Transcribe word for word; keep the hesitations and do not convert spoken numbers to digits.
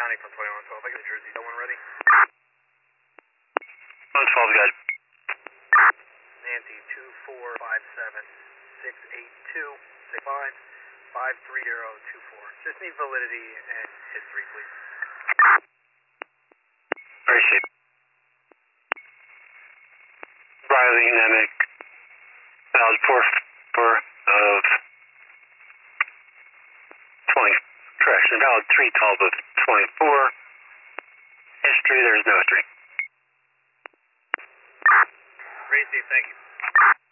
County from twenty-one twelve. I get the Jersey. That one ready? one twelve, good. Nancy, two four five seven six eight two six five five three zero two four. Just need validity and history, please. Appreciate it. Riley, Nemic, valid four four of twenty. Correction, valid three twelve of twenty-four. History, there's no history. Great, Steve. Thank you.